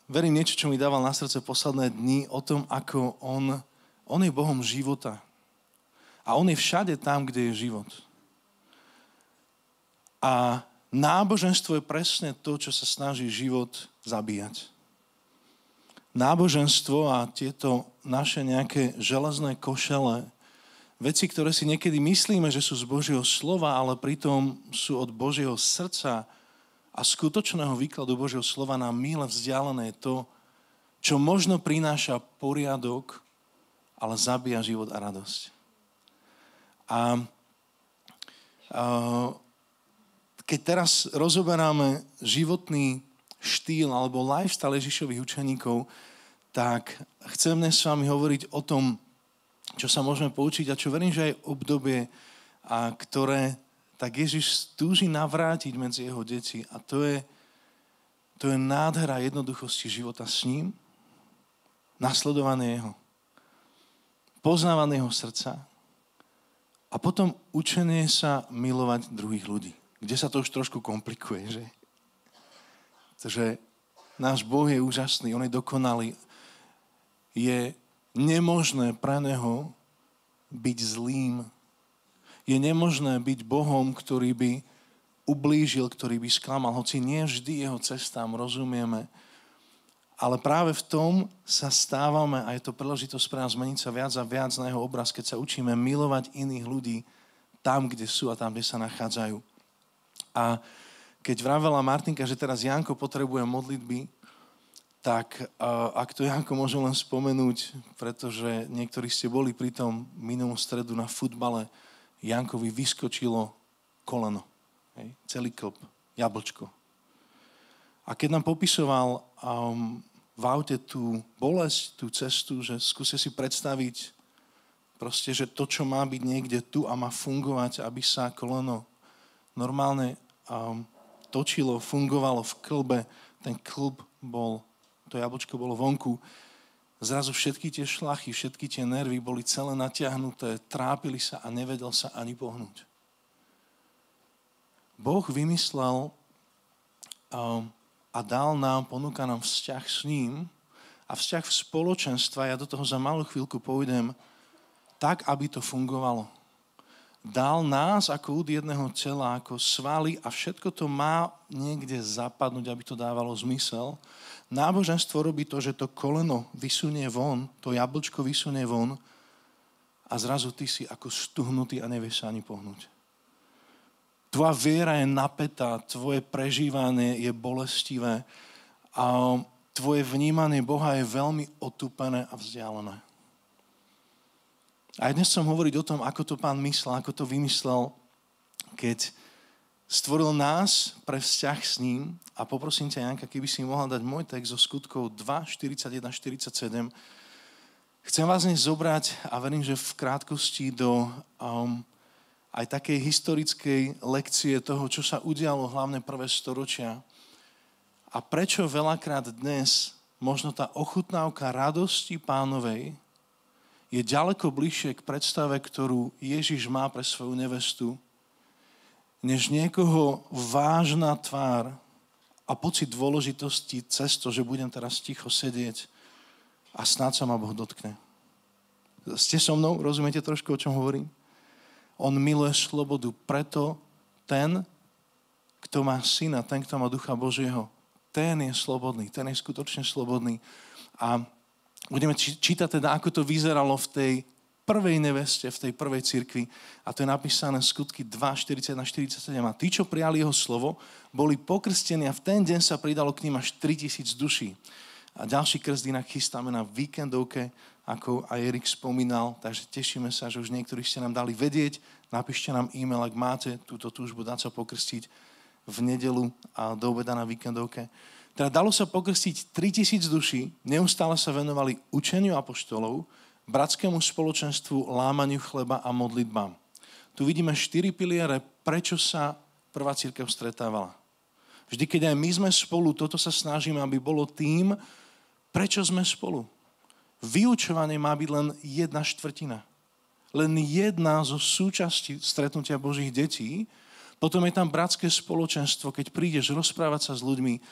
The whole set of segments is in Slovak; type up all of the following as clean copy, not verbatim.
verím niečo, čo mi dával na srdce posledné dni, o tom, ako on je Bohom života. A on je všade tam, kde je život. A náboženstvo je presne to, čo sa snaží život zabíjať. Náboženstvo a tieto naše nejaké železné košele, veci, ktoré si niekedy myslíme, že sú z Božieho slova, ale pritom sú od Božieho srdca a skutočného výkladu Božieho slova nám míle vzdialené je to, čo možno prináša poriadok, ale zabíja život a radosť. A keď teraz rozoberáme životný štýl alebo lifestyle Ježišových učeníkov, tak chcem dnes s vami hovoriť o tom, čo sa môžeme poučiť a čo verím, že je obdobie, ktoré tak Ježiš túži navrátiť medzi jeho deti. A to je nádhera jednoduchosti života s ním, nasledovanie jeho, poznávanie jeho srdca a potom učenie sa milovať druhých ľudí. Kde sa to už trošku komplikuje, že? Pretože náš Boh je úžasný, on je dokonalý. Je nemožné pre neho byť zlým. Je nemožné byť Bohom, ktorý by ublížil, ktorý by sklamal. Hoci nie vždy jeho cestám rozumieme. Ale práve v tom sa stávame a je to príležitosť pre nás zmeniť sa viac a viac na jeho obraz, keď sa učíme milovať iných ľudí tam, kde sú a tam, kde sa nachádzajú. A keď vravela Martinka, že teraz Janko potrebuje modlitby, tak ak to Janko môžem len spomenúť, pretože niektorí ste boli pri tom minulú stredu na futbale, Jankovi vyskočilo koleno. Hej, celý klb, jablčko. A keď nám popisoval v aute tú bolesť, tú cestu, že skúste si predstaviť proste, že to, čo má byť niekde tu a má fungovať, aby sa koleno normálne točilo, fungovalo v klbe, ten klb bol, to jablčko bolo vonku, zrazu všetky tie šlachy, všetky tie nervy boli celé natiahnuté, trápili sa a nevedel sa ani pohnúť. Boh vymyslel a dal nám, ponúka nám vzťah s ním a vzťah v spoločenstva, ja do toho za malú chvíľku pôjdem, tak, aby to fungovalo. Dal nás ako úd jedného tela, ako svaly a všetko to má niekde zapadnúť, aby to dávalo zmysel. Náboženstvo robí to, že to koleno vysunie von, to jablčko vysunie von a zrazu ty si ako stuhnutý a nevieš sa ani pohnúť. Tvoja viera je napätá, tvoje prežívanie je bolestivé a tvoje vnímanie Boha je veľmi otúpené a vzdialené. A dnes chcem hovoriť o tom, ako to Pán myslel, ako to vymyslel, keď stvoril nás pre vzťah s ním. A poprosím ťa, Janka, keby si mohla dať môj text zo Skutkov 2, 41-47. Chcem vás dnes zobrať a verím, že v krátkosti do aj takej historickej lekcie toho, čo sa udialo hlavne prvé storočia a prečo veľakrát dnes možno tá ochutnávka radosti Pánovej je ďaleko bližšie k predstave, ktorú Ježiš má pre svoju nevestu, než niekoho vážna tvár a pocit dôležitosti cez to, že budem teraz ticho sedieť a snáď sa ma Boh dotkne. Ste so mnou? Rozumiete trošku, o čom hovorím? On miluje slobodu, preto ten, kto má syna, ten, kto má Ducha Božieho, ten je slobodný, ten je skutočne slobodný. A budeme čítať teda, ako to vyzeralo v tej prvej neveste, v tej prvej cirkvi. A to je napísané Skutky 2, 41-47. A tí, čo prijali jeho slovo, boli pokrstení a v ten deň sa pridalo k ním až 3000 duší. A ďalší krst inak chystáme na víkendovke, ako aj Erik spomínal, takže tešíme sa, že už niektorí ste nám dali vedieť. Napíšte nám e-mail, ak máte túto túžbu dať sa pokrstiť v nedeľu a do obeda na víkendovke. Teda dalo sa pokrstiť 3000 duší, neustále sa venovali učeniu apoštolov, bratskému spoločenstvu, lámaniu chleba a modlitbám. Tu vidíme 4 piliere, prečo sa prvá cirkev stretávala. Vždy, keď aj my sme spolu, toto sa snažíme, aby bolo tým, prečo sme spolu. Vyučovanie má byť len 1/4. Len jedna zo súčastí stretnutia Božích detí. Potom je tam bratské spoločenstvo, keď prídeš rozprávať sa s ľuďmi,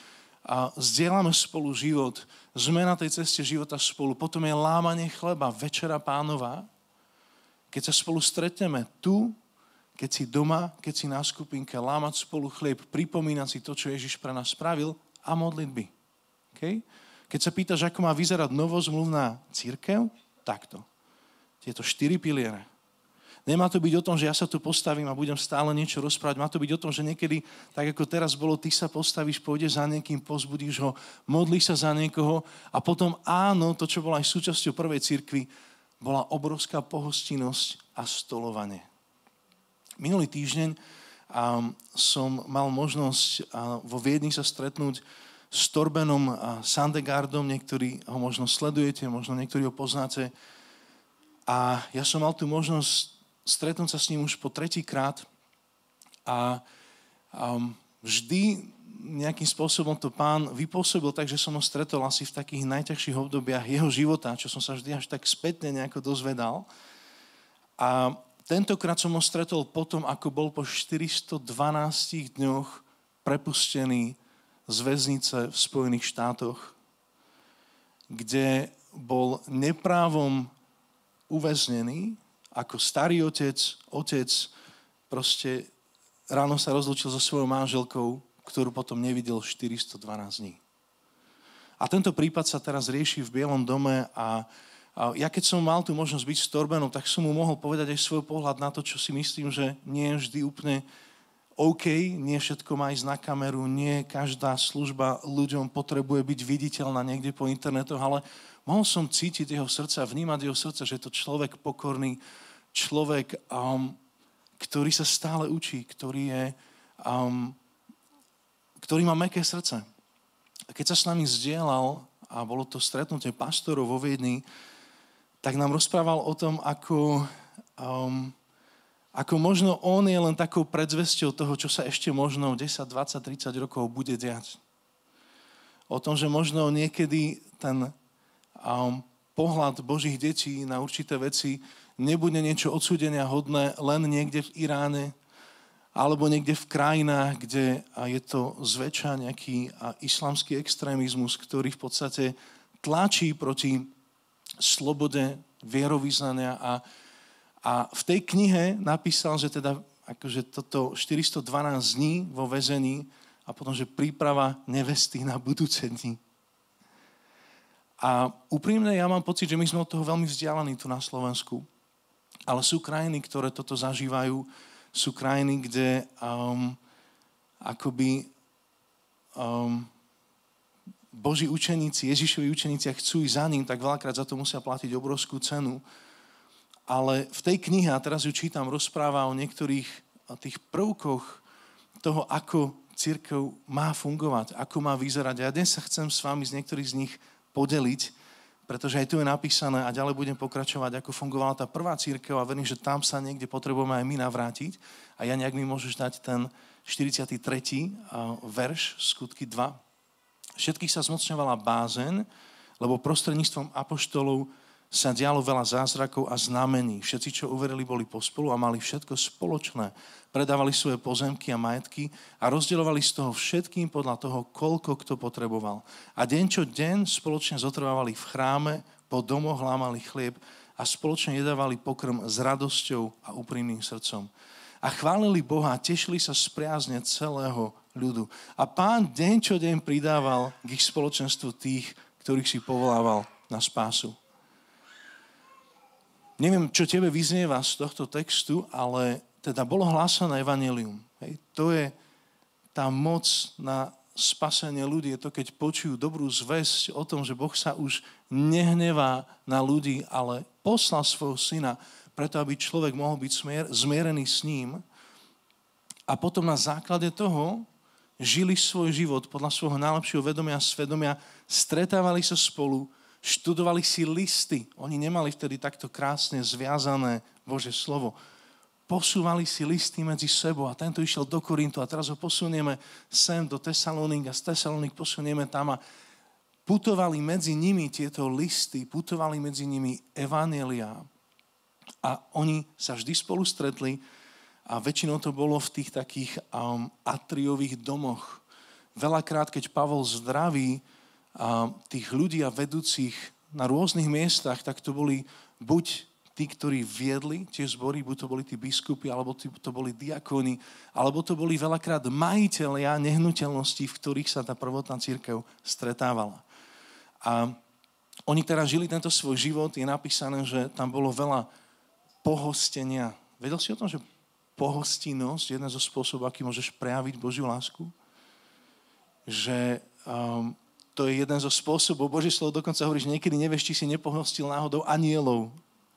a zdieľame spolu život, sme na tej ceste života spolu, potom je lámanie chleba, večera Pánova, keď sa spolu stretneme tu, keď si doma, keď si na skupinke, lámať spolu chlieb, pripomínať si to, čo Ježiš pre nás spravil a modlitby. Okay? Keď sa pýtaš, ako má vyzerať novozmluvná cirkev, takto. Tieto 4 piliere. Nemá to byť o tom, že ja sa tu postavím a budem stále niečo rozprávať. Má to byť o tom, že niekedy, tak ako teraz bolo, ty sa postavíš, pôjdeš za niekým, pozbudíš ho, modlíš sa za niekoho a potom áno, to, čo bolo aj súčasťou prvej cirkvi, bola obrovská pohostinnosť a stolovanie. Minulý týždeň som mal možnosť vo Viedni sa stretnúť s Torbenom Sandegardom. Niektorí ho možno sledujete, možno niektorí ho poznáte. A ja som mal tú možnosť stretnúť sa s ním už po 3. krát a vždy nejakým spôsobom to Pán vypôsobil tak, že som ho stretol asi v takých najťažších obdobiach jeho života, čo som sa vždy až tak spätne nejako dozvedal. A tentokrát som ho stretol potom, ako bol po 412 dňoch prepustený z väznice v Spojených štátoch, kde bol neprávom uväznený, ako starý otec proste ráno sa rozlúčil so svojou manželkou, ktorú potom nevidel 412 dní. A tento prípad sa teraz rieši v Bielom dome a ja keď som mal tú možnosť byť s Torbenom, tak som mu mohol povedať aj svoj pohľad na to, čo si myslím, že nie je vždy úplne OK, nie všetko má ísť na kameru, nie každá služba ľuďom potrebuje byť viditeľná niekde po internetoch, ale mohol som cítiť jeho srdce a vnímať jeho srdce, že je to človek pokorný, človek, ktorý sa stále učí, ktorý má mäkké srdce. A keď sa s nami zdieľal, a bolo to stretnutie pastorov vo Viedni, tak nám rozprával o tom, ako možno on je len takou predzvesťou toho, čo sa ešte možno 10, 20, 30 rokov bude diať. O tom, že možno niekedy ten pohľad Božích detí na určité veci nebude niečo odsúdenia hodné len niekde v Iráne alebo niekde v krajinách, kde je to zväčša nejaký islamský extrémizmus, ktorý v podstate tlačí proti slobode vierovyznania a v tej knihe napísal, že teda akože toto 412 dní vo väzení a potom, že príprava nevesty na budúce dni. A úprimne ja mám pocit, že my sme od toho veľmi vzdialení tu na Slovensku. Ale sú krajiny, ktoré toto zažívajú. Sú krajiny, kde Boží učeníci, Ježišovi učeníci, ak chcú ísť za ním, tak veľakrát za to musia platiť obrovskú cenu. Ale v tej knihe, a teraz ju čítam, rozpráva o niektorých tých prvkoch toho, ako cirkev má fungovať, ako má vyzerať. A ja dnes sa chcem s vami z niektorých z nich podeliť, pretože aj tu je napísané a ďalej budem pokračovať, ako fungovala tá prvá cirkev a verím, že tam sa niekde potrebujeme aj my navrátiť. A ja nejak mi môžeš dať ten 43. verš, skutky 2. Všetkých sa zmocňovala bázeň, lebo prostredníctvom apoštolov sa dialo veľa zázrakov a znamení. Všetci, čo uverili, boli pospolu a mali všetko spoločné. Predávali svoje pozemky a majetky a rozdielovali z toho všetkým podľa toho, koľko kto potreboval. A deň čo deň spoločne zotrvávali v chráme, po domoch lámali chlieb a spoločne jedávali pokrm s radosťou a úprimným srdcom. A chválili Boha a tešili sa z priazne celého ľudu. A Pán deň čo deň pridával k ich spoločenstvu tých, ktorých si povolával na spásu. Neviem, čo tebe vyznieva z tohto textu, ale teda bolo hlásané evanjelium. Hej. To je tá moc na spasenie ľudí. Je to, keď počujú dobrú zvesť o tom, že Boh sa už nehnevá na ľudí, ale poslal svojho syna, preto aby človek mohol byť zmierený s ním. A potom na základe toho žili svoj život podľa svojho najlepšieho vedomia a svedomia, stretávali sa spolu, študovali si listy. Oni nemali vtedy takto krásne zviazané Božie slovo. Posúvali si listy medzi sebou a tento išiel do Korintu a teraz ho posunieme sem do Tesalónik a z Tesalónik posunieme tam a putovali medzi nimi tieto listy, putovali medzi nimi evanjeliá a oni sa vždy spolu stretli a väčšinou to bolo v tých takých atriových domoch, veľakrát, keď Pavol zdraví tých ľudí a vedúcich na rôznych miestach, tak to boli buď tí, ktorí viedli tie zbory, buď to boli tí biskupy, alebo to boli diakóni, alebo to boli veľakrát majitelia nehnuteľností, v ktorých sa tá prvotná cirkev stretávala. A oni teraz žili tento svoj život, je napísané, že tam bolo veľa pohostenia. Vedel si o tom, že pohostinnosť je jeden zo spôsobov, aký môžeš prejaviť Božiu lásku? Že to je jeden zo spôsobov, Božie slovo dokonca hovorí, že niekedy nevieš, či si nepohostil náhodou anielov.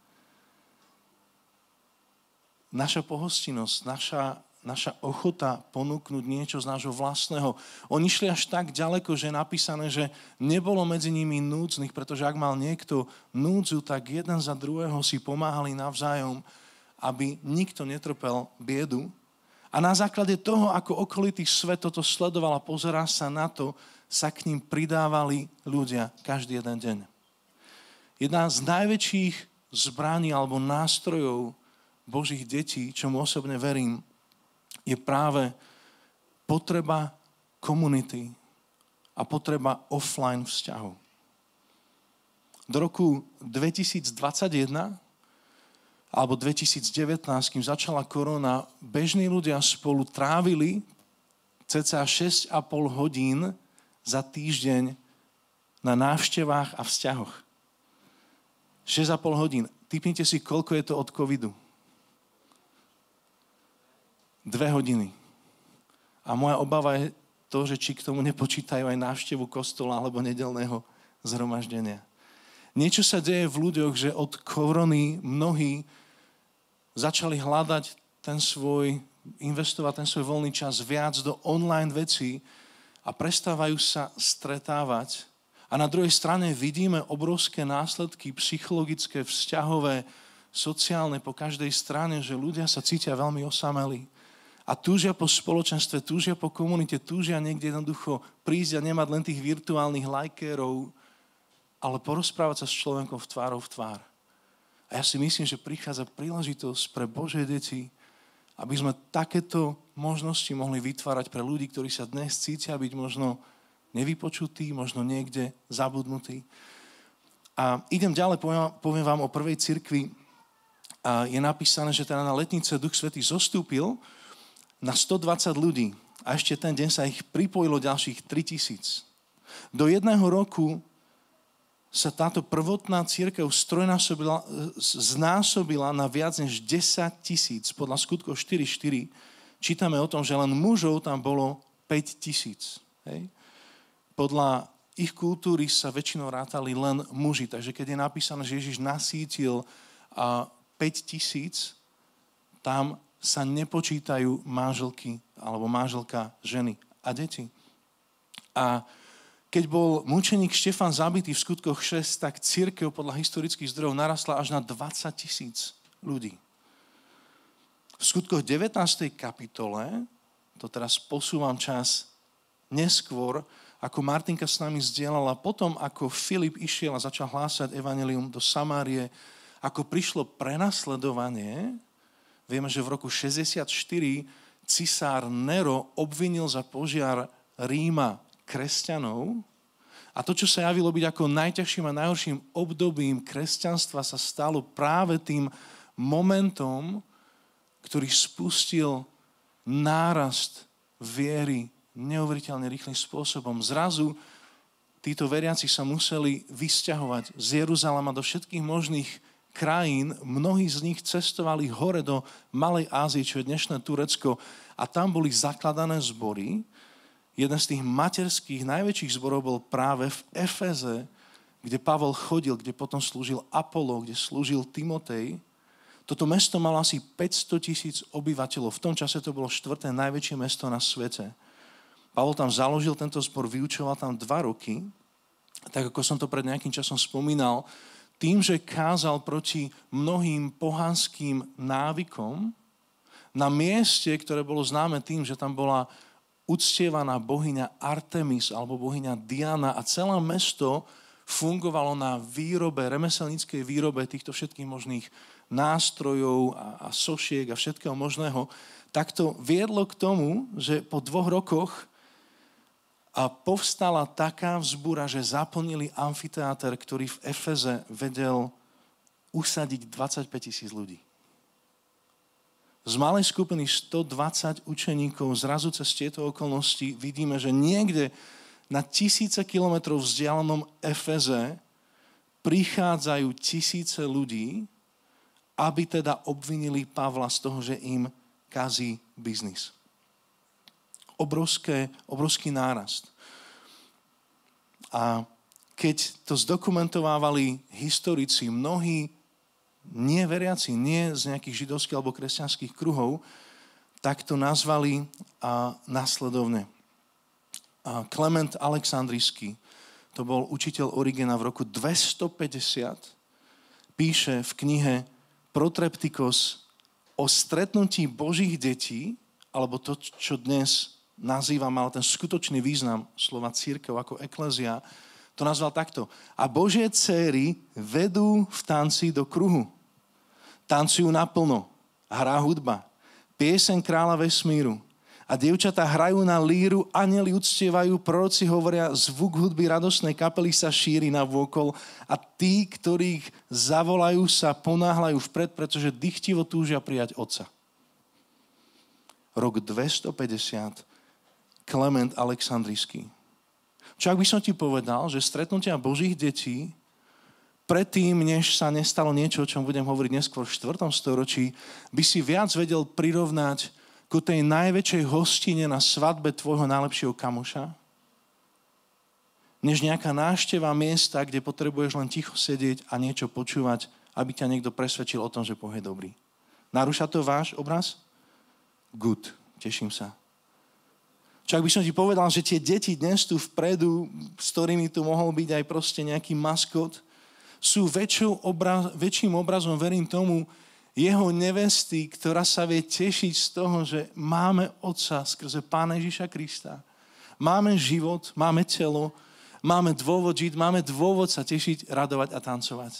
Naša pohostinnosť, naša ochota ponúknuť niečo z nášho vlastného. Oni šli až tak ďaleko, že je napísané, že nebolo medzi nimi núdznych, pretože ak mal niekto núdzu, tak jeden za druhého si pomáhali navzájom, aby nikto netrpel biedu. A na základe toho, ako okolitý svet toto sledoval a pozerá sa na to, sa k ním pridávali ľudia každý jeden deň. Jedna z najväčších zbraní alebo nástrojov Božích detí, čomu osobne verím, je práve potreba komunity a potreba offline vzťahov. Do roku 2021 alebo 2019, kým začala korona, bežní ľudia spolu trávili cca 6,5 hodín za týždeň na návštevách a vzťahoch. 6,5 hodín. Tipnite si, koľko je to od covidu. 2 hodiny. A moja obava je to, že či k tomu nepočítajú aj návštevu kostola alebo nedeľného zhromaždenia. Niečo sa deje v ľuďoch, že od korony mnohí začali hľadať investovať ten svoj voľný čas viac do online vecí a prestávajú sa stretávať. A na druhej strane vidíme obrovské následky psychologické, vzťahové, sociálne po každej strane, že ľudia sa cítia veľmi osamelí. A túžia po spoločenstve, túžia po komunite, túžia niekde jednoducho prísť a nemať len tých virtuálnych lajkérov, ale porozprávať sa s človekom tvárou v tvár. A ja si myslím, že prichádza príležitosť pre Božie deti, aby sme takéto možnosti mohli vytvárať pre ľudí, ktorí sa dnes cítia byť možno nevypočutí, možno niekde zabudnutí. A idem ďalej, poviem vám o prvej cirkvi. A je napísané, že teda na letnice Duch Svätý zostúpil na 120 ľudí a ešte ten deň sa ich pripojilo ďalších 3000. Do 1 roku sa táto prvotná cirkev znásobila na viac než 10 000. Podľa Skutkov 4.4 čítame o tom, že len mužov tam bolo 5 000. Hej? Podľa ich kultúry sa väčšinou rátali len muži. Takže keď je napísané, že Ježiš nasítil 5 000, tam sa nepočítajú manželky alebo manželka ženy a deti. A keď bol mučeník Štefan zabitý v Skutkoch 6, tak cirkev podľa historických zdrojov narastla až na 20 000 ľudí. V Skutkoch 19. kapitole, to teraz posúvam čas neskôr, ako Martinka s nami zdieľala, potom ako Filip išiel a začal hlásať evanjelium do Samárie, ako prišlo prenasledovanie. Vieme, že v roku 64 cisár Nero obvinil za požiar Ríma kresťanov a to, čo sa javilo byť ako najťažším a najhorším obdobím kresťanstva, sa stalo práve tým momentom, ktorý spustil nárast viery neuveriteľne rýchlym spôsobom. Zrazu títo veriaci sa museli vysťahovať z Jeruzalema do všetkých možných krajín, mnohí z nich cestovali hore do Malej Ázie, čo je dnešné Turecko, a tam boli zakladané zbory. Jeden z tých materských najväčších zborov bol práve v Efeze, kde Pavol chodil, kde potom slúžil Apollo, kde slúžil Timotej. Toto mesto malo asi 500 000 obyvateľov. V tom čase to bolo 4. najväčšie mesto na svete. Pavol tam založil tento zbor, vyučoval tam 2 roky. Tak ako som to pred nejakým časom spomínal, tým, že kázal proti mnohým pohanským návykom na mieste, ktoré bolo známe tým, že tam bola uctievaná bohyňa Artemis alebo bohyňa Diana a celé mesto fungovalo na výrobe, remeselníckej výrobe týchto všetkých možných nástrojov a sošiek a všetkého možného, tak to viedlo k tomu, že po 2 rokoch A povstala taká vzbúra, že zaplnili amfiteáter, ktorý v Efeze vedel usadiť 25 000 ľudí. Z malej skupiny 120 učeníkov zrazu cez tieto okolnosti vidíme, že niekde na tisíce kilometrov vzdialenom Efeze prichádzajú tisíce ľudí, aby teda obvinili Pavla z toho, že im kazí biznis. Obrovský nárast. A keď to zdokumentovávali historici, mnohí neveriaci, nie z nejakých židovských alebo kresťanských kruhov, tak to nazvali nasledovne. Klement Alexandrijský, to bol učiteľ Origena v roku 250, píše v knihe Protreptikos o stretnutí Božích detí, alebo to, čo dnes nazývam, ale ten skutočný význam slova cirkev ako eklezia, to nazval takto. A Božie dcéry vedú v tanci do kruhu. Tancujú naplno. Hrá hudba. Pieseň kráľa vesmíru. A dievčatá hrajú na líru, anjeli uctievajú, proroci hovoria, zvuk hudby radosnej kapely sa šíri navôkol a tí, ktorých zavolajú, sa ponáhľajú vpred, pretože dychtivo túžia prijať Otca. Rok 250, Klement Alexandrijský. Čo ak by som ti povedal, že stretnutia Božích detí predtým, než sa nestalo niečo, o čom budem hovoriť neskôr v 4. storočí, by si viac vedel prirovnať ku tej najväčšej hostine na svadbe tvojho najlepšieho kamoša, než nejaká návšteva miesta, kde potrebuješ len ticho sedieť a niečo počúvať, aby ťa niekto presvedčil o tom, že Boh je dobrý. Narúša to váš obraz? Good. Teším sa. Čo ak by som ti povedal, že tie deti dnes tu vpredu, s ktorými tu mohol byť aj proste nejaký maskot, sú väčším obrazom, verím tomu, jeho nevesty, ktorá sa vie tešiť z toho, že máme Otca skrze Pána Ježiša Krista. Máme život, máme telo, máme dôvod žiť, máme dôvod sa tešiť, radovať a tancovať.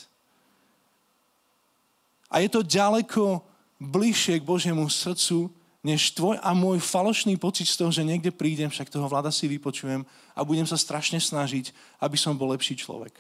A je to ďaleko bližšie k Božiemu srdcu, než tvoj a môj falošný pocit z toho, že niekde prídem, však toho Vlada si vypočujem a budem sa strašne snažiť, aby som bol lepší človek.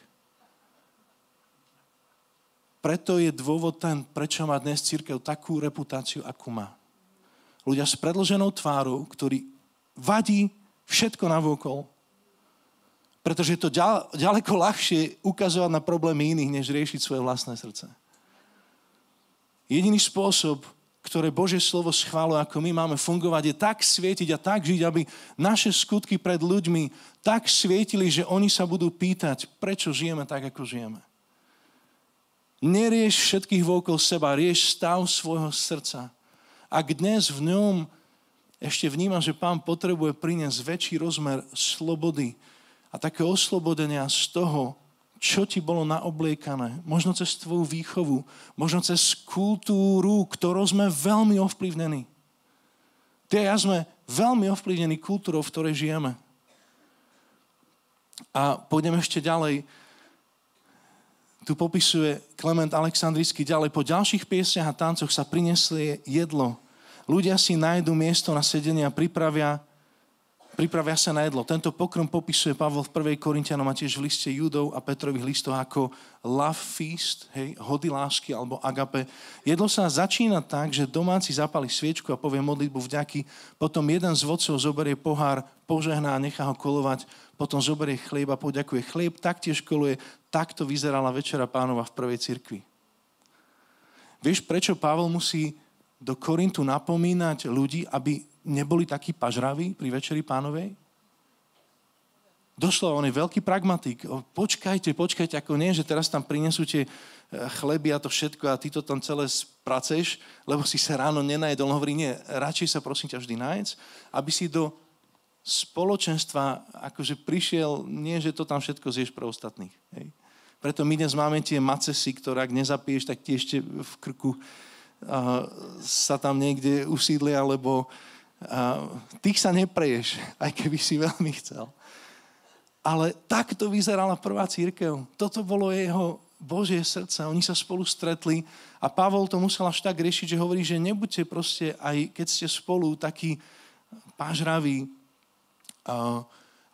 Preto je dôvod ten, prečo má dnes cirkev takú reputáciu, akú má. Ľudia s predĺženou tvárou, ktorí vadí všetko navôkol, pretože je to ďaleko ľahšie ukazovať na problémy iných, než riešiť svoje vlastné srdce. Jediný spôsob, ktoré Božie slovo schváluje, ako my máme fungovať, je tak svietiť a tak žiť, aby naše skutky pred ľuďmi tak svietili, že oni sa budú pýtať, prečo žijeme tak, ako žijeme. Nerieš všetkých vôkol seba, rieš stav svojho srdca. Ak dnes v ňom ešte vnímaš, že Pán potrebuje priniesť väčší rozmer slobody a také oslobodenia z toho, čo ti bolo naobliekané, možno cez tvoju výchovu, možno cez kultúru, ktorou sme veľmi ovplyvnení. Ty a ja sme veľmi ovplyvnení kultúrou, v ktorej žijeme. A pôjdeme ešte ďalej. Tu popisuje Klement Alexandrijský ďalej. Po ďalších piesniach a tancoch sa priniesli jedlo. Ľudia si nájdu miesto na sedenie a pripravia sa na jedlo. Tento pokrm popisuje Pavol v 1. Korintianom a tiež v liste Judov a Petrových listoch ako love feast, hody lásky alebo agape. Jedlo sa začína tak, že domáci zapali sviečku a povie modlitbu vďaky, potom jeden z vodcov zoberie pohár, požehná a nechá ho kolovať, potom zoberie chlieb a poďakuje. Chlieb taktiež koluje. Takto vyzerala Večera Pánova v prvej cirkvi. Vieš, prečo Pavol musí do Korintu napomínať ľudí, aby neboli takí pažraví pri Večeri Pánovej? Doslova, on je veľký pragmatik. Počkajte, ako nie, že teraz tam prinesú tie chleby a to všetko a ty to tam celé spraceš, lebo si sa ráno nenajedol. On hovorí, nie, radšej sa prosím ťa vždy nájsť, aby si do spoločenstva akože prišiel, nie, že to tam všetko zješ pre ostatných. Hej. Preto my dnes máme tie macesy, ktoré ak nezapiješ, tak ti ešte v krku sa tam niekde usídlia, lebo tých sa nepreješ, aj keby si veľmi chcel. Ale takto vyzerala prvá cirkev. Toto bolo jeho Božie srdce. Oni sa spolu stretli a Pavol to musel až tak riešiť, že hovorí, že nebuďte proste, aj keď ste spolu, takí pážraví.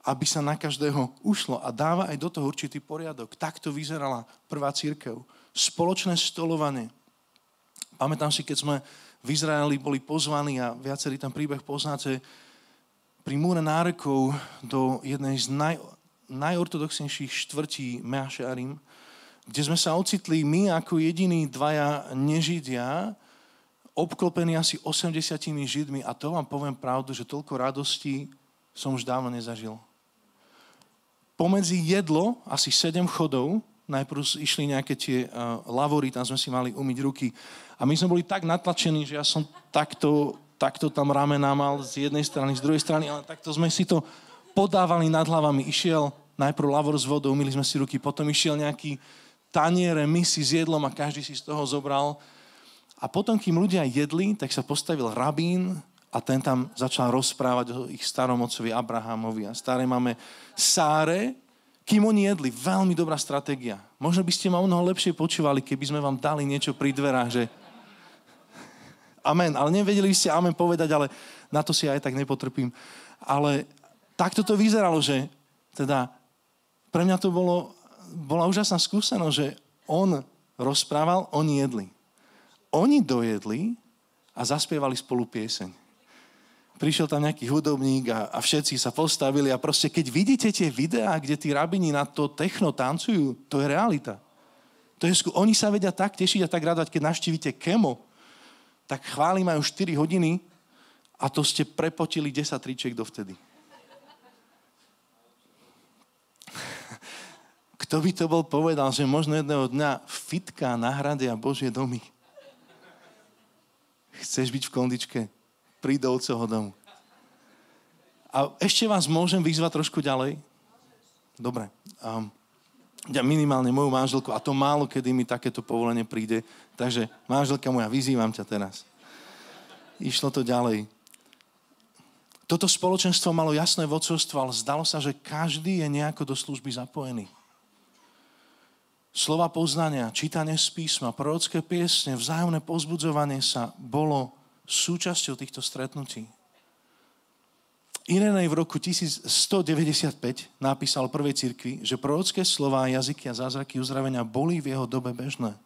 aby sa na každého ušlo a dáva aj do toho určitý poriadok. Takto vyzerala prvá cirkev. Spoločné stolovanie. Pamätám si, keď sme v Izraeli boli pozvaní a viacerý ten príbeh poznáte, pri múre nárekov do jednej z najortodoxnejších štvrtí Mea Shearim, kde sme sa ocitli my ako jediní dvaja nežidia, obklopení asi 80 Židmi a to vám poviem pravdu, že toľko radostí som už dávno nezažil. Pomedzi jedlo, asi 7 chodov, najprv išli nejaké tie lavory, tam sme si mali umyť ruky a my sme boli tak natlačení, že ja som takto tam ramena mal z jednej strany, z druhej strany, ale takto sme si to podávali nad hlavami. Išiel najprv lavor s vodou, umyli sme si ruky, potom išiel nejaký taniere, misy s jedlom a každý si z toho zobral. A potom, kým ľudia jedli, tak sa postavil rabín a ten tam začal rozprávať o ich starom otcovi Abrahamovi a starej mame Sáre, kým oni jedli. Veľmi dobrá stratégia. Možno by ste ma mnoho lepšie počúvali, keby sme vám dali niečo pri dverách, že amen. Ale nevedeli ste amen povedať, ale na to si aj tak nepotrpím. Ale takto to vyzeralo, že teda pre mňa to bola úžasná skúsenosť, že on rozprával, oni jedli. Oni dojedli a zaspievali spolu pieseň. Prišiel tam nejaký hudobník a všetci sa postavili a proste keď vidíte tie videá, kde tí rabini na to techno tancujú, to je realita. Oni sa vedia tak tešiť a tak radovať, keď navštívite Kemo, tak chvály majú 4 hodiny a to ste prepotili 10 tričiek dovtedy. Kto by to bol povedal, že možno jedného dňa fitka nahradia Božie domy. Chceš byť v kondičke? Príď do otcovho domu. A ešte vás môžem vyzvať trošku ďalej? Dobre. Ja minimálne moju manželku, a to málo kedy mi takéto povolenie príde, takže manželka moja, vyzývam ťa teraz. Išlo to ďalej. Toto spoločenstvo malo jasné vodcovstvo, ale zdalo sa, že každý je nejako do služby zapojený. Slova poznania, čítanie z písma, prorocké piesne, vzájomné povzbudzovanie sa bolo súčasťou týchto stretnutí. Irenej v roku 1195 napísal prvej cirkvi, že prorocké slová, jazyky a zázraky uzdravenia boli v jeho dobe bežné.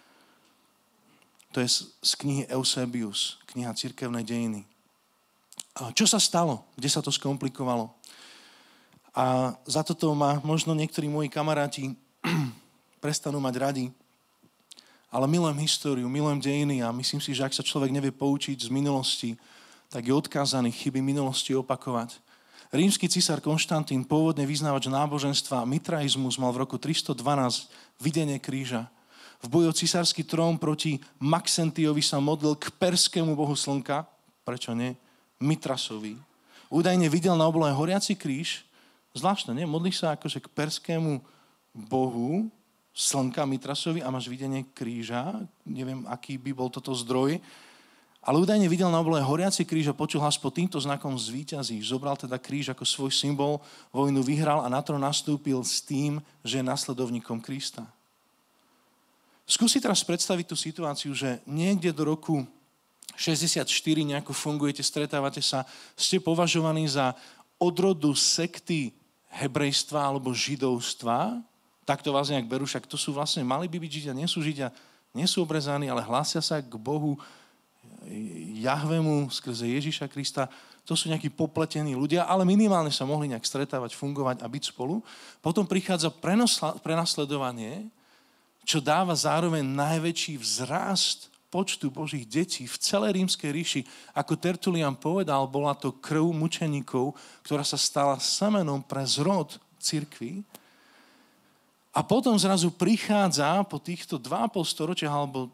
To je z knihy Eusebius, kniha Cirkevné dejiny. A čo sa stalo? Kde sa to skomplikovalo? A za toto ma možno niektorí moji kamaráti prestanú mať radi, ale milujem históriu, milujem dejiny a myslím si, že ak sa človek nevie poučiť z minulosti, tak je odkázaný chyby minulosti opakovať. Rímsky cisár Konštantín, pôvodne vyznávač náboženstva mitraizmus, mal v roku 312 videnie kríža. V boji o cisársky trón proti Maxentiovi sa modlil k perskému bohu slnka, prečo nie, Mitrasovi. Údajne videl na oblohe horiaci kríž, zvláštne, nie? Modlí sa akože k perskému bohu slnka Mitrasovi a máš videnie kríža, neviem, aký by bol toto zdroj, ale údajne videl na oblohe horiaci kríž a počul hlas pod týmto znakom zvíťazí. Zobral teda kríž ako svoj symbol, vojnu vyhral a na trón nastúpil s tým, že je nasledovníkom Krista. Skúsi teraz predstaviť tú situáciu, že niekde do roku 64 nejako fungujete, stretávate sa, ste považovaní za odrodu sekty hebrejstva alebo židovstva, tak to vás nejak berú, však to sú vlastne, mali by byť Židia, nie sú obrezaní, ale hlásia sa k Bohu Jahvemu skrze Ježiša Krista. To sú nejakí popletení ľudia, ale minimálne sa mohli nejak stretávať, fungovať a byť spolu. Potom prichádza prenasledovanie, čo dáva zároveň najväčší vzrast počtu Božích detí v celej rímskej ríši. Ako Tertulian povedal, bola to krv mučeníkov, ktorá sa stala semenom pre zrod cirkvi. A potom zrazu prichádza po týchto 2,5 storočiach alebo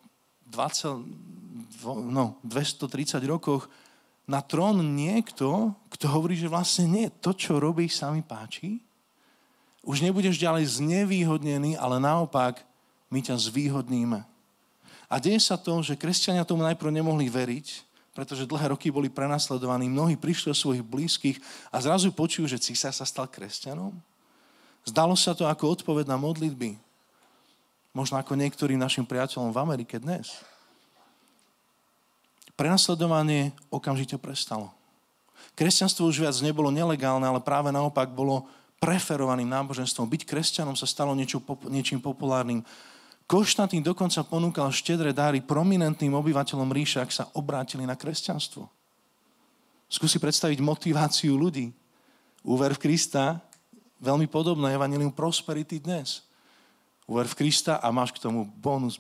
230 rokoch na trón niekto, kto hovorí, že vlastne nie, to, čo robíš, sa mi páči. Už nebudeš ďalej znevýhodnený, ale naopak my ťa zvýhodníme. A deje sa to, že kresťania tomu najprv nemohli veriť, pretože dlhé roky boli prenasledovaní, mnohí prišli o svojich blízkych a zrazu počujú, že cisár sa stal kresťanom. Zdalo sa to ako odpoveď na modlitby. Možno ako niektorým našim priateľom v Amerike dnes. Prenasledovanie okamžite prestalo. Kresťanstvo už viac nebolo nelegálne, ale práve naopak bolo preferovaným náboženstvom. Byť kresťanom sa stalo niečím populárnym. Konštantín dokonca ponúkal štedré dáry prominentným obyvateľom ríše, ak sa obrátili na kresťanstvo. Skúsi predstaviť motiváciu ľudí. Úver v Krista, veľmi podobné evanjelium prosperity dnes. Úver v Krista a máš k tomu bonus.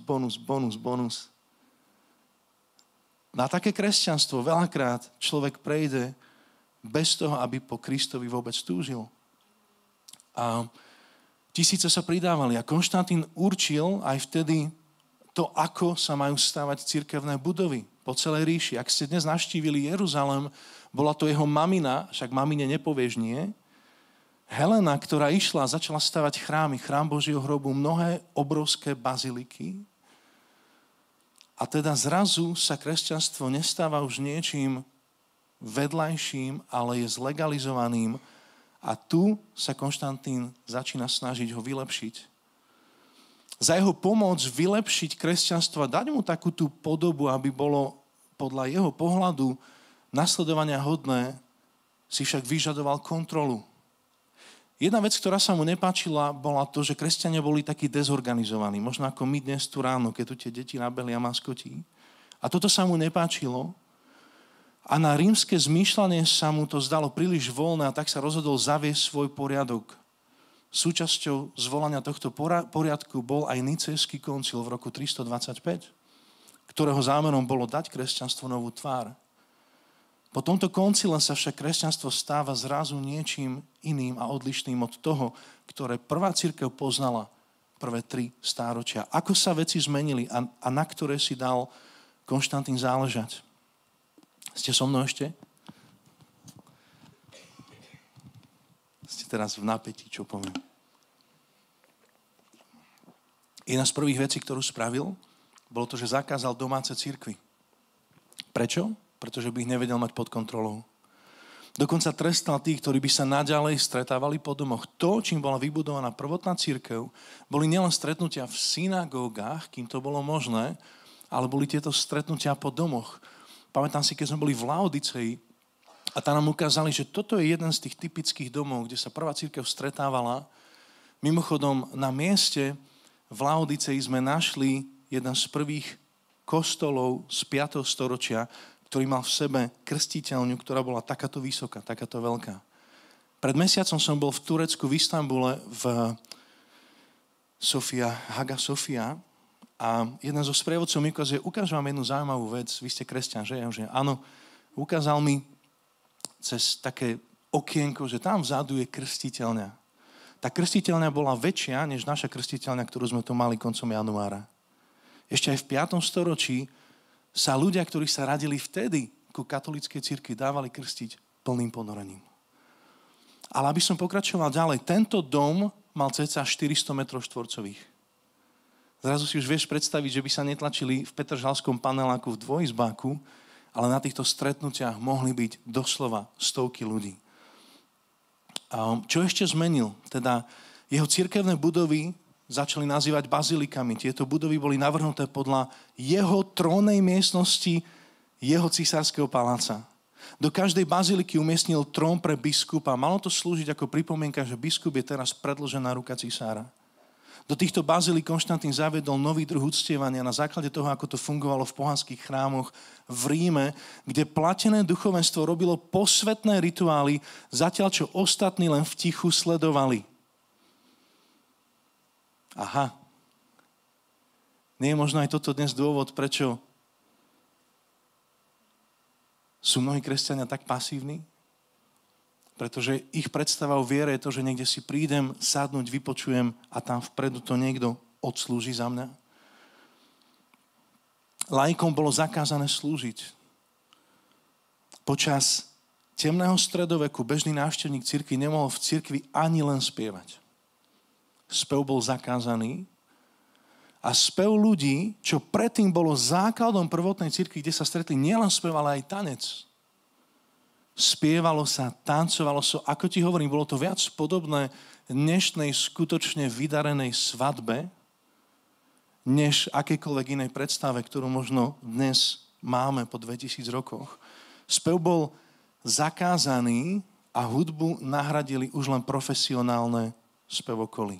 Na také kresťanstvo veľakrát človek prejde bez toho, aby po Kristovi vôbec túžil. A tisíce sa pridávali a Konštantín určil aj vtedy to, ako sa majú stavať cirkevné budovy po celej ríši. Ak ste dnes navštívili Jeruzalém, bola to jeho mamina, však mamine nepovieš nie, Helena, ktorá išla a začala stavať chrámy, chrám Božieho hrobu, mnohé obrovské baziliky. A teda zrazu sa kresťanstvo nestáva už niečím vedľajším, ale je zlegalizovaným. A tu sa Konštantín začína snažiť ho vylepšiť. Za jeho pomoc vylepšiť kresťanstvo a dať mu takú tú podobu, aby bolo podľa jeho pohľadu nasledovania hodné, si však vyžadoval kontrolu. Jedna vec, ktorá sa mu nepáčila, bola to, že kresťania boli takí dezorganizovaní. Možno ako my dnes tu ráno, keď tu tie deti nabehli a maskotí. A toto sa mu nepáčilo. A na rímske zmýšľanie sa mu to zdalo príliš voľné a tak sa rozhodol zaviesť svoj poriadok. Súčasťou zvolania tohto poriadku bol aj Nicejský koncil v roku 325, ktorého zámerom bolo dať kresťanstvo novú tvár. Po tomto koncile sa však kresťanstvo stáva zrazu niečím iným a odlišným od toho, ktoré prvá cirkev poznala prvé 3 stáročia. Ako sa veci zmenili a na ktoré si dal Konštantín záležať. Ste so mnou ešte? Ste teraz v napätí, čo poviem. Jedna z prvých vecí, ktorú spravil, bolo to, že zakázal domáce cirkvi. Prečo? Pretože by ich nevedel mať pod kontrolou. Dokonca trestal tých, ktorí by sa naďalej stretávali po domoch. To, čím bola vybudovaná prvotná cirkev, boli nielen stretnutia v synagógach, kým to bolo možné, ale boli tieto stretnutia po domoch. Pamätám si, keď sme boli v Laodicei a tam nám ukázali, že toto je jeden z tých typických domov, kde sa prvá cirkev stretávala. Mimochodom, na mieste v Laodicei sme našli jeden z prvých kostolov z 5. storočia, ktorý mal v sebe krstiteľňu, ktorá bola takáto vysoká, takáto veľká. Pred mesiacom som bol v Turecku, v Istanbule, v Hagia Sophia a jeden zo sprievodcov mi ukazuje, ukážem vám jednu zaujímavú vec, vy ste kresťan, že? Ja, že áno, ukázal mi cez také okienko, že tam vzadu je krstiteľňa. Tá krstiteľňa bola väčšia, než naša krstiteľňa, ktorú sme tu mali koncom januára. Ešte aj v 5. storočí sa ľudia, ktorí sa radili vtedy ku katolíckej cirkvi, dávali krstiť plným ponorením. Ale aby som pokračoval ďalej, tento dom mal cca 400 metrov štvorcových. Zrazu si už vieš predstaviť, že by sa netlačili v Petržalskom paneláku v dvojizbáku, ale na týchto stretnutiach mohli byť doslova stovky ľudí. A čo ešte zmenil? Teda jeho cirkevné budovy začali nazývať bazilikami. Tieto budovy boli navrhnuté podľa jeho trónnej miestnosti, jeho cisárskeho paláca. Do každej baziliky umiestnil trón pre biskupa. Malo to slúžiť ako pripomienka, že biskup je teraz predĺžená ruka cisára. Do týchto bazilík Konštantín zaviedol nový druh uctievania na základe toho, ako to fungovalo v pohanských chrámoch v Ríme, kde platené duchovenstvo robilo posvetné rituály, zatiaľ čo ostatní len v tichu sledovali. Aha. Nie je možno aj toto dnes dôvod, prečo sú mnohí kresťania tak pasívni? Pretože ich predstava o viere je to, že niekde si prídem, sadnúť, vypočujem a tam vpredu to niekto odslúži za mňa. Laikom bolo zakázané slúžiť. Počas temného stredoveku bežný návštevník cirkvi nemohol v cirkvi ani len spievať. Spev bol zakázaný a spev ľudí, čo predtým bolo základom prvotnej cirkvi, kde sa stretli nielen spev, ale aj tanec. Spievalo sa, tancovalo sa, ako ti hovorím, bolo to viac podobné dnešnej skutočne vydarenej svadbe, než akékoľvek inej predstave, ktorú možno dnes máme po 2000 rokoch. Spev bol zakázaný a hudbu nahradili už len profesionálne spevokoly.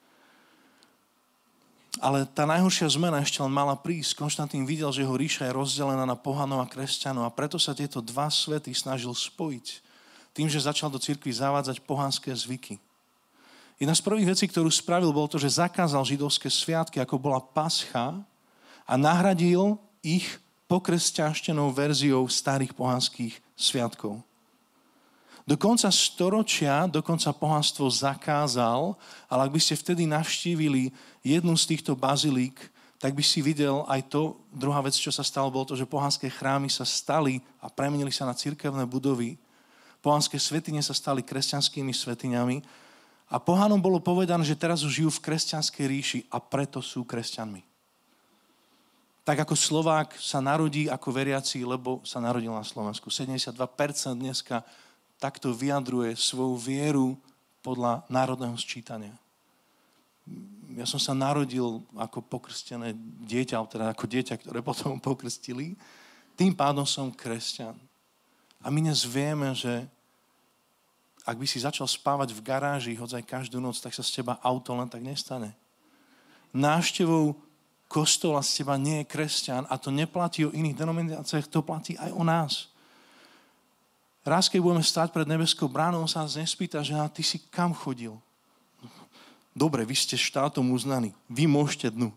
Ale tá najhoršia zmena ešte len mala prísť. Konštantín videl, že jeho ríša je rozdelená na pohanov a kresťanov a preto sa tieto dva svety snažil spojiť tým, že začal do cirkvi zavádzať pohanské zvyky. Jedna z prvých vecí, ktorú spravil, bolo to, že zakázal židovské sviatky, ako bola Pascha, a nahradil ich pokresťanštenou verziou starých pohanských sviatkov. Do konca storočia dokonca pohanstvo zakázal, ale ak by ste vtedy navštívili jednu z týchto bazilík, tak by si videl aj to. Druhá vec, čo sa stalo, bolo to, že pohanské chrámy sa stali a premenili sa na cirkevné budovy. Pohanské svätyne sa stali kresťanskými svätyňami a pohanom bolo povedané, že teraz už žijú v kresťanskej ríši a preto sú kresťanmi. Tak ako Slovák sa narodí ako veriaci, lebo sa narodil na Slovensku. 72% dneska takto vyjadruje svoju vieru podľa národného sčítania. Ja som sa narodil ako pokrstené dieťa, teda ako dieťa, ktoré potom pokrstili. Tým pádom som kresťan. A my dnes vieme, že ak by si začal spávať v garáži hodzaj každú noc, tak sa z teba auto len tak nestane. Návštevou kostola z teba nie je kresťan a to neplatí o iných denomináciách, to platí aj o nás. Raz, keď budeme stáť pred nebeskou bránou, on sa nás nespýta, že ty si kam chodil? Dobre, vy ste štátom uznaní. Vy môžete dnu.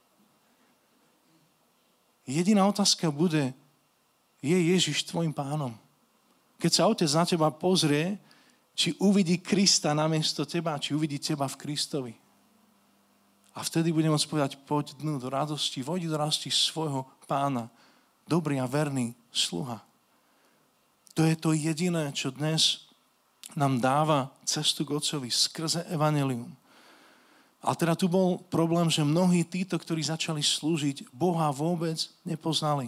Jediná otázka bude, je Ježiš tvojim pánom? Keď sa otec na teba pozrie, či uvidí Krista namiesto teba, či uvidí teba v Kristovi. A vtedy bude môcť povedať, poď dnu do radosti, vojdi do radosti svojho pána. Dobrý a verný sluha. To je to jediné, čo dnes nám dáva cestu k Otcovi skrze evanjelium. A teda tu bol problém, že mnohí títo, ktorí začali slúžiť, Boha vôbec nepoznali.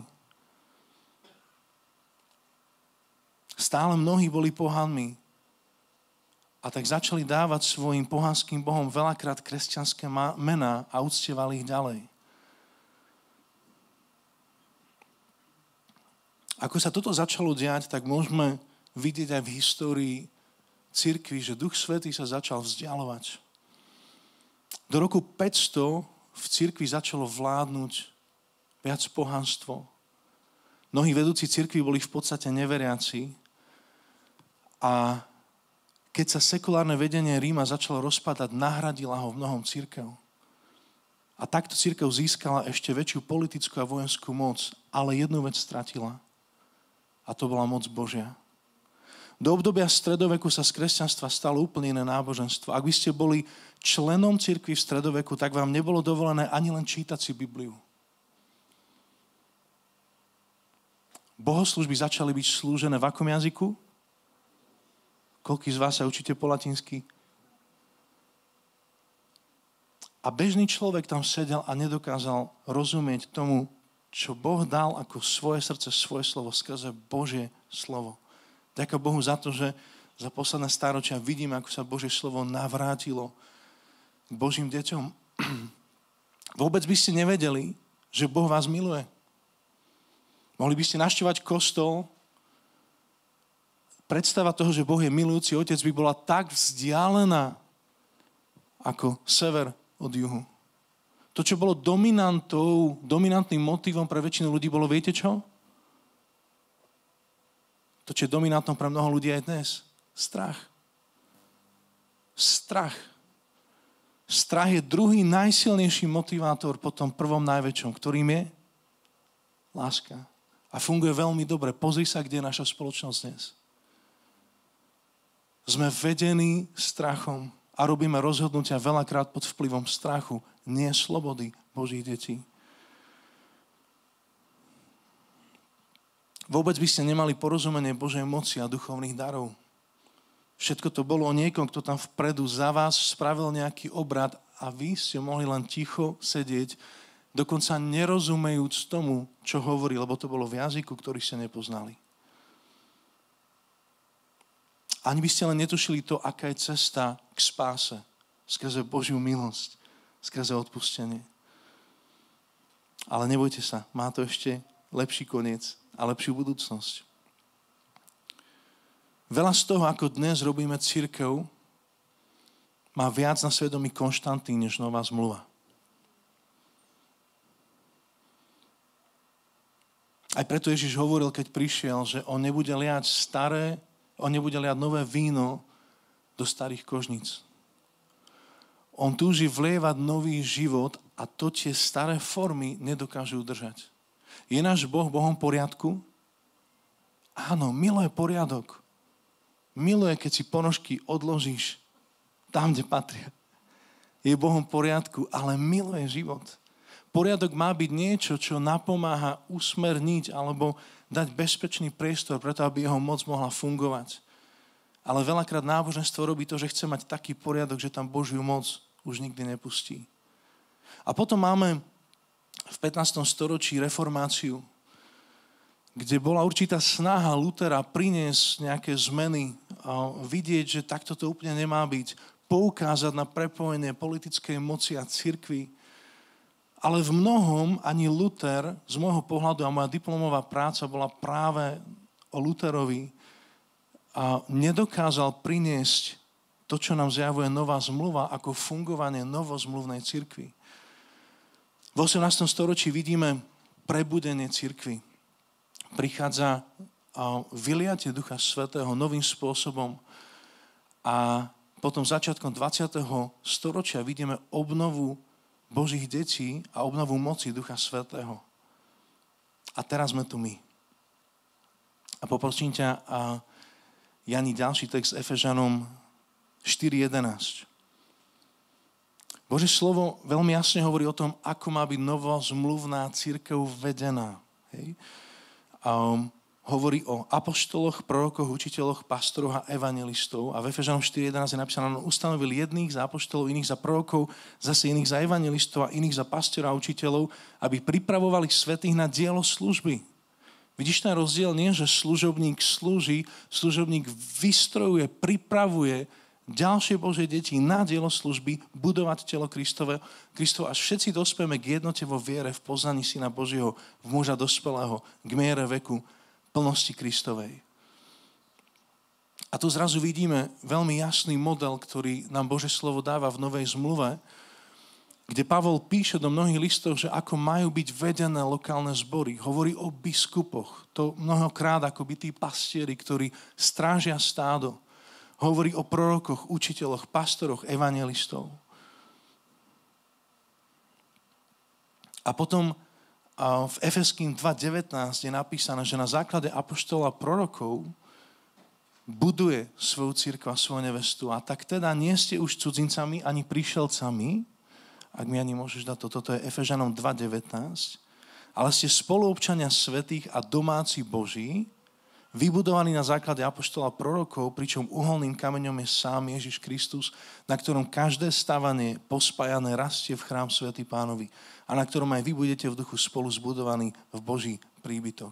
Stále mnohí boli pohanmi. A tak začali dávať svojim pohanským bohom veľakrát kresťanské mená a uctievali ich ďalej. Ako sa toto začalo diať, tak môžeme vidieť aj v histórii cirkvi, že Duch Svätý sa začal vzdialovať. Do roku 500 v cirkvi začalo vládnuť viac pohanstvo. Mnohí vedúci cirkvi boli v podstate neveriaci a keď sa sekulárne vedenie Ríma začalo rozpadať, nahradila ho v mnohom cirkev. A takto cirkev získala ešte väčšiu politickú a vojenskú moc, ale jednu vec stratila. A to bola moc Božia. Do obdobia stredoveku sa z kresťanstva stalo úplne iné náboženstvo. Ak by ste boli členom cirkvi v stredoveku, tak vám nebolo dovolené ani len čítať si Bibliu. Bohoslužby začali byť slúžené v akom jazyku? Koľký z vás sa učíte po latinsky? A bežný človek tam sedel a nedokázal rozumieť tomu, čo Boh dal ako svoje srdce, svoje slovo, skrze Božie slovo. Ďakujem Bohu za to, že za posledné stáročia vidíme, ako sa Božie slovo navrátilo k Božím deťom. Vôbec by ste nevedeli, že Boh vás miluje. Mohli by ste navštevovať kostol. Predstava toho, že Boh je milujúci otec, by bola tak vzdialená ako sever od juhu. To, čo bolo dominantným motivom pre väčšinu ľudí, bolo, viete čo? To, čo je dominantnom pre mnoho ľudí aj dnes. Strach. Strach. Strach je druhý najsilnejší motivátor po tom prvom najväčšom, ktorým je láska. A funguje veľmi dobre. Pozri sa, kde je naša spoločnosť dnes. Sme vedení strachom a robíme rozhodnutia veľakrát pod vplyvom strachu, nie slobody Božích detí. Vôbec by ste nemali porozumenie Božej moci a duchovných darov. Všetko to bolo o niekom, kto tam vpredu za vás spravil nejaký obrad a vy ste mohli len ticho sedieť, dokonca nerozumejúc tomu, čo hovorí, lebo to bolo v jazyku, ktorý ste nepoznali. Ani by ste len netušili to, aká je cesta k spáse, skrze Božiu milosť, skrze odpustenie. Ale nebojte sa, má to ešte lepší koniec a lepšiu budúcnosť. Veľa z toho, ako dnes robíme cirkev, má viac na svedomí Konštantín, než nová zmluva. Aj preto Ježiš hovoril, keď prišiel, že on nebude liať nové víno do starých kožnic. On túži vlievať nový život a to tie staré formy nedokážu udržať. Je náš Boh Bohom poriadku? Áno, miluje poriadok. Miluje, keď si ponožky odložíš tam, kde patria. Je Bohom poriadku, ale miluje život. Poriadok má byť niečo, čo napomáha usmerniť alebo dať bezpečný priestor, preto aby jeho moc mohla fungovať. Ale veľakrát náboženstvo robí to, že chce mať taký poriadok, že tam Božiu moc už nikdy nepustí. A potom máme v 15. storočí reformáciu, kde bola určitá snaha Lutera priniesť nejaké zmeny a vidieť, že takto to úplne nemá byť, poukázať na prepojenie politickej moci a cirkvi. Ale v mnohom ani Luther, z môjho pohľadu, a moja diplomová práca bola práve o Lutherovi, a nedokázal priniesť to, čo nám zjavuje nová zmluva, ako fungovanie novozmluvnej cirkvi. V 18. storočí vidíme prebudenie cirkvi. Prichádza vyliatie Ducha Svätého novým spôsobom a potom začiatkom 20. storočia vidíme obnovu Božích detí a obnovu moci Ducha Svätého. A teraz sme tu my. A poprosím ťa, Jani, ďalší text Efežanom 4.11. Božie slovo veľmi jasne hovorí o tom, ako má byť novozmluvná cirkev vedená. Hej? Hovorí o apoštoloch, prorokoch, učiteľoch, pastoroch a evangelistov. A v Efežanom 4.11 je napísané, on ustanovil jedných za apoštolov, iných za prorokov, zase iných za evangelistov a iných za pastorov a učiteľov, aby pripravovali svätých na dielo služby. Vidíš ten rozdiel? Nie, že služobník slúži, služobník vystrojuje, pripravuje ďalšie Božie deti na dielo služby, budovať telo Kristovo, až všetci dospieme k jednote vo viere, v poznaní Syna Božieho, v muža dospelého, k miere veku, plnosti Kristovej. A tu zrazu vidíme veľmi jasný model, ktorý nám Božie slovo dáva v Novej zmluve, kde Pavol píše do mnohých listov, že ako majú byť vedené lokálne zbory. Hovorí o biskupoch. To mnohokrát akoby tí pastieri, ktorí strážia stádo. Hovorí o prorokoch, učiteľoch, pastoroch, evangelistov. A potom v Efeským 2.19 je napísané, že na základe apoštola prorokov buduje svoju cirkev a svoju nevestu. A tak teda nie ste už cudzincami ani prišelcami, ak mi ani môžeš dať toto je Efežanom 2.19, ale ste spoluobčania svätých a domáci Boží, vybudovaní na základe apoštola prorokov, pričom uholným kameňom je sám Ježiš Kristus, na ktorom každé stavanie pospájané rastie v chrám Svätý Pánovi a na ktorom aj vy budete v duchu spolu zbudovaní v Boží príbytok.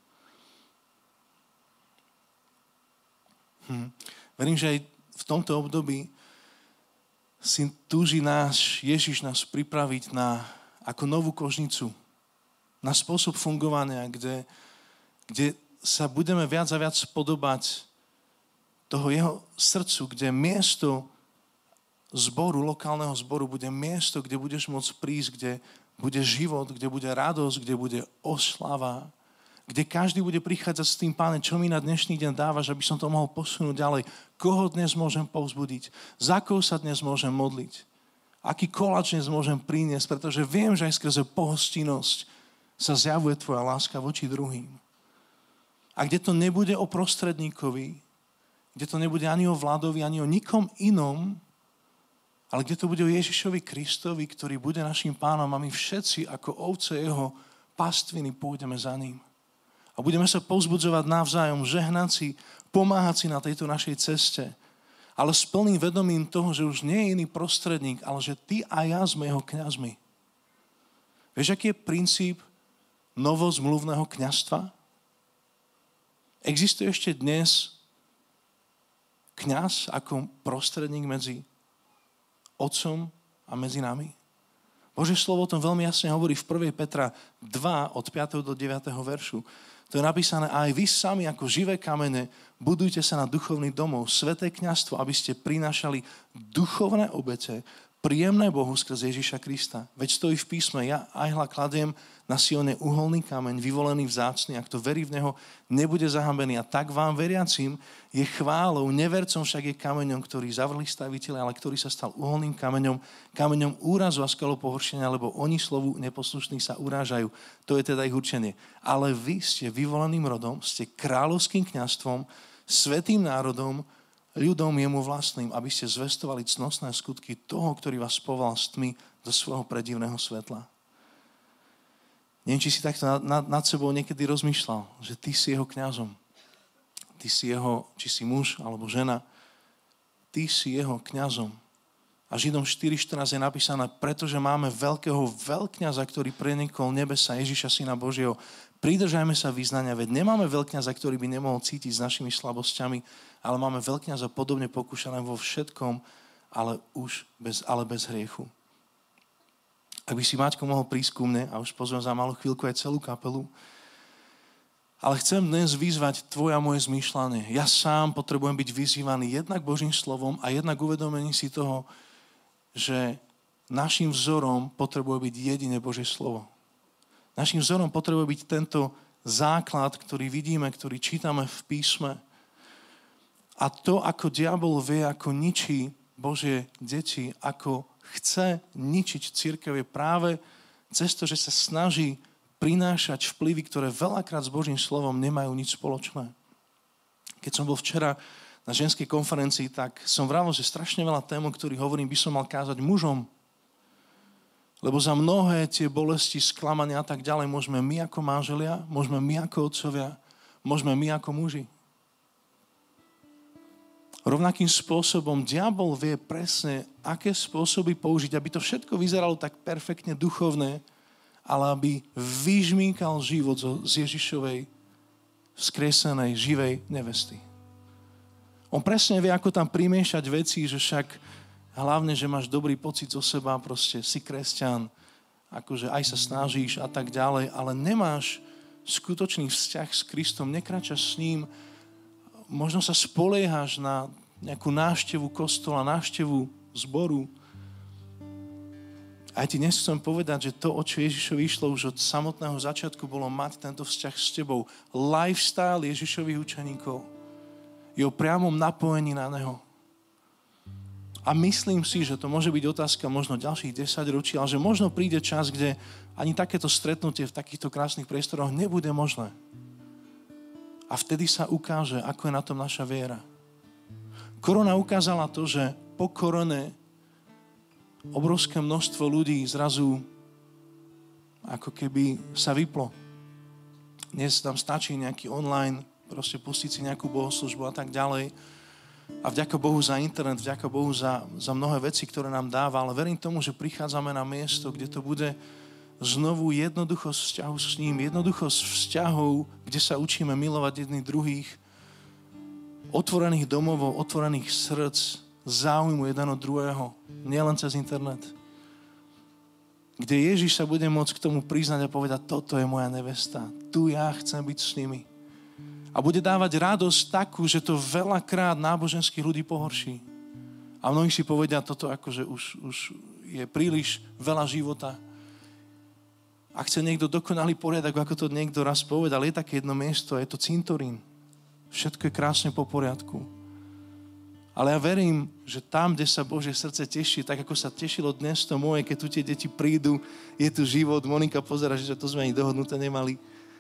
Verím, že aj v tomto období si túži Ježiš nás pripraviť ako novú kožnicu, na spôsob fungovania, kde sa budeme viac a viac podobať toho jeho srdcu, kde miesto zboru, lokálneho zboru, bude miesto, kde budeš môcť prísť, kde bude život, kde bude radosť, kde bude oslava, kde každý bude prichádzať s tým, Páne, čo mi na dnešný deň dávaš, aby som to mohol posunúť ďalej. Koho dnes môžem povzbudiť? Za koho sa dnes môžem modliť? Aký koláč dnes môžem priniesť? Pretože viem, že aj skrze pohostinnosť sa zjavuje tvoja láska voči druhým. A kde to nebude o prostredníkovi, kde to nebude ani o Vladovi, ani o nikom inom, ale kde to bude o Ježišovi Kristovi, ktorý bude našim pánom a my všetci ako ovce jeho pastviny pôjdeme za ním. A budeme sa povzbudzovať navzájom, žehnať si, pomáhať si na tejto našej ceste, ale s plným vedomím toho, že už nie je iný prostredník, ale že ty a ja sme jeho kňazmi. Vieš, aký je princíp novozmluvného kňazstva? Existuje ešte dnes kňaz ako prostredník medzi otcom a medzi nami? Božie slovo o tom veľmi jasne hovorí v 1. Petra 2 od 5. do 9. veršu. To je napísané, a aj vy sami ako živé kamene budujte sa na duchovný domov, sväté kňazstvo, aby ste prinášali duchovné obete, príjemné Bohu skrze Ježiša Krista. Veď stojí v písme, ja Ajhla kladiem na Sione uholný kameň, vyvolený vzácny, ak to verí v neho, nebude zahambený. A tak vám veriacim je chválou, nevercom však je kameňom, ktorý zavrhli staviteľe, ale ktorý sa stal uholným kameňom, kameňom úrazu a skalou pohoršenia, lebo oni slovu neposlušní sa urážajú. To je teda ich určenie. Ale vy ste vyvoleným rodom, ste kráľovským kňazstvom, svätým národom, ľudom jemu vlastným, aby ste zvestovali cnostné skutky toho, ktorý vás povolal z tmy do svojho predivného svetla. Neviem, či si takto nad sebou niekedy rozmýšľal, že ty si jeho kňazom. Ty si jeho, či si muž alebo žena, ty si jeho kňazom. A Židom 4.14 je napísané, pretože máme veľkého veľkňaza, ktorý prenikol nebesa, Ježiša Syna Božieho. Pridržajme sa vyznania, veď nemáme veľkňaza, ktorý by nemohol cítiť s našimi slabosťami, ale máme veľkňaza podobne pokúšané vo všetkom, ale bez hriechu. Ak by si Maťko mohol prísť ku mne, a už pozvem za malú chvíľku aj celú kapelu, ale chcem dnes vyzvať tvoje a moje zmýšľanie. Ja sám potrebujem byť vyzývaný jednak Božím slovom a jednak uvedomením si toho, že našim vzorom potrebuje byť jediné Božie slovo. Našim vzorom potrebuje byť tento základ, ktorý vidíme, ktorý čítame v písme. A to, ako diabol vie, ako ničí Božie deti, ako chce ničiť cirkev, je práve cez to, že sa snaží prinášať vplyvy, ktoré veľakrát s Božím slovom nemajú nič spoločné. Keď som bol včera na ženskej konferencii, tak som vravel, že strašne veľa tém, o ktorých hovorím, by som mal kázať mužom. Lebo za mnohé tie bolesti, sklamania a tak ďalej môžeme my ako manželia, môžeme my ako otcovia, môžeme my ako muži. Rovnakým spôsobom diabol vie presne, aké spôsoby použiť, aby to všetko vyzeralo tak perfektne duchovné, ale aby vyžmýkal život z Ježišovej vzkriesenej, živej nevesty. On presne vie, ako tam primiešať veci, že však hlavne, že máš dobrý pocit zo seba, proste si kresťan, akože aj sa snažíš a tak ďalej, ale nemáš skutočný vzťah s Kristom, nekráčaš s ním, možno sa spoliehaš na nejakú návštevu kostola, návštevu zboru. Aj ti dnes chcem povedať, že to, o čo Ježišovi išlo už od samotného začiatku, bolo mať tento vzťah s tebou. Lifestyle Ježišových učeníkov je o priamom napojení na neho. A myslím si, že to môže byť otázka možno ďalších 10 ročí, ale že možno príde čas, kde ani takéto stretnutie v takýchto krásnych priestoroch nebude možné. A vtedy sa ukáže, ako je na tom naša viera. Korona ukázala to, že po korone obrovské množstvo ľudí zrazu ako keby sa vyplo. Dnes tam stačí nejaký online, proste pustiť si nejakú bohoslužbu a tak ďalej. A vďaka Bohu za internet, vďaka Bohu za mnohé veci, ktoré nám dáva, ale verím tomu, že prichádzame na miesto, kde to bude znovu jednoduchosť vzťahu s ním, jednoduchosť vzťahov, kde sa učíme milovať jedných druhých, otvorených domovov, otvorených srdc, záujmu jeden od druhého, nielen cez internet. Kde Ježiš sa bude môcť k tomu priznať a povedať, toto je moja nevesta, tu ja chcem byť s nimi. A bude dávať radosť takú, že to veľakrát náboženských ľudí pohorší. A mnohí si povedia, toto akože už je príliš veľa života. A chce niekto dokonalý poriadok, ako to niekto raz povedal, je také jedno miesto, je to cintorín. Všetko je krásne po poriadku. Ale ja verím, že tam, kde sa Božie srdce teší, tak ako sa tešilo dnes to moje, keď tu tie deti prídu, je tu život, Monika pozerá, že to sme ani dohodnuté nemali.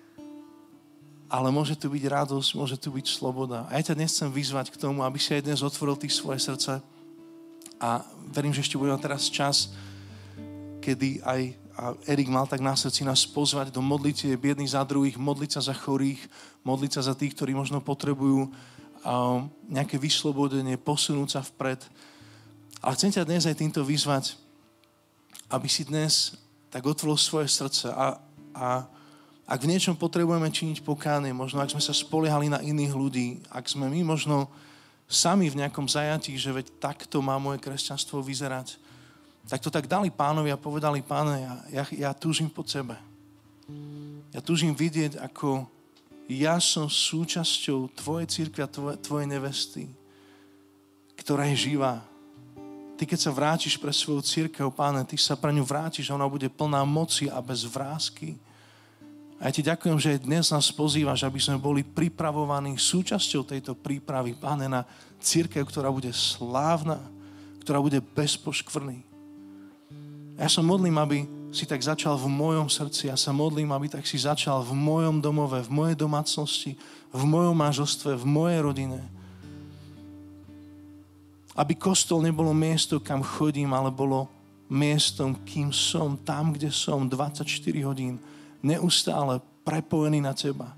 Ale môže tu byť radosť, môže tu byť sloboda. A ja ťa dnes chcem vyzvať k tomu, aby si aj dnes otvoril ty svoje srdce. A verím, že ešte budeme teraz čas, kedy aj Erik mal tak na srdci nás pozvať do modlitieb jedných za druhých, modliť sa za chorých, modliť sa za tých, ktorí možno potrebujú nejaké vyslobodenie, posunúť sa vpred. Ale chcem ťa dnes aj týmto vyzvať, aby si dnes tak otvoril svoje srdce a ak v niečom potrebujeme činiť pokánie, možno ak sme sa spoliehali na iných ľudí, ak sme my možno sami v nejakom zajatí, že veď takto má moje kresťanstvo vyzerať, tak to tak dali Pánovi a povedali, Páne, ja túžim po tebe. Ja túžim vidieť, ako ja som súčasťou tvojej cirkvi a tvojej nevesty, ktorá je živá. Ty, keď sa vrátiš pre svoju cirkev, Páne, ty sa pre ňu vrátiš a ona bude plná moci a bez vrásky. A ja ti ďakujem, že dnes nás pozývaš, aby sme boli pripravovaní súčasťou tejto prípravy, Páne, na cirkev, ktorá bude slávna, ktorá bude bez poškvrny. Ja sa modlím, aby si tak začal v mojom srdci. Ja sa modlím, aby tak si začal v mojom domove, v mojej domácnosti, v mojom manželstve, v mojej rodine. Aby kostol nebolo miesto, kam chodím, ale bolo miestom, kým som, tam, kde som, 24 hodín, neustále prepojený na teba.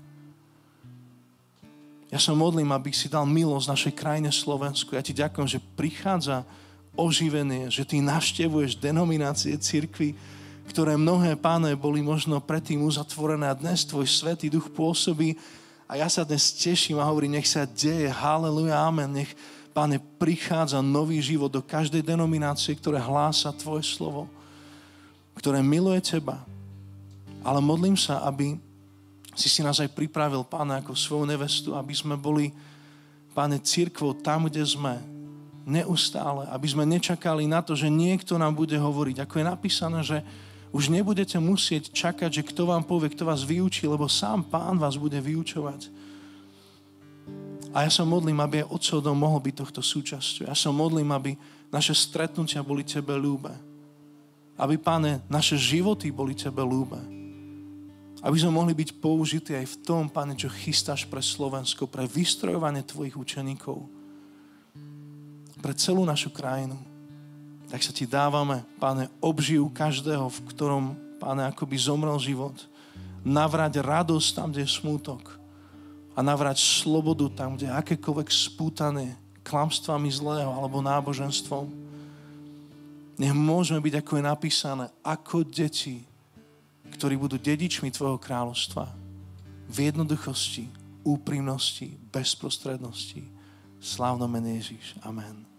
Ja sa modlím, aby si dal milosť našej krajine Slovensku. Ja ti ďakujem, že prichádza oživenie, že ty navštevuješ denominácie cirkvi, ktoré mnohé, Páne, boli možno predtým uzatvorené a dnes tvoj Svätý Duch pôsobí a ja sa dnes teším a hovorím, nech sa deje, haleluja, amen, nech, Páne, prichádza nový život do každej denominácie, ktoré hlása tvoje slovo, ktoré miluje teba. Ale modlím sa, aby si nás aj pripravil, Páne, ako svoju nevestu, aby sme boli, Páne, cirkvou tam, kde sme, neustále, aby sme nečakali na to, že niekto nám bude hovoriť. Ako je napísané, že už nebudete musieť čakať, že kto vám povie, kto vás vyučí, lebo sám Pán vás bude vyučovať. A ja sa modlím, aby aj Otcov dom mohol byť tohto súčasťou. Ja sa modlím, aby naše stretnutia boli tebe ľúbe. Aby, Páne, naše životy boli tebe ľúbe. Aby sme mohli byť použití aj v tom, Páne, čo chystáš pre Slovensko, pre vystrojovanie tvojich učeníkov, pre celú našu krajinu. Tak sa ti dávame, Páne, obživ každého, v ktorom, Páne, akoby zomrel život. Navrať radosť tam, kde je smútok. A navrať slobodu tam, kde je akékoľvek spútanie klamstvami zlého alebo náboženstvom. Nech môžeme byť, ako je napísané, ako deti, ktorí budú dedičmi tvojho kráľovstva. V jednoduchosti, úprimnosti, bezprostrednosti. Slávno mene Ježiš. Amen.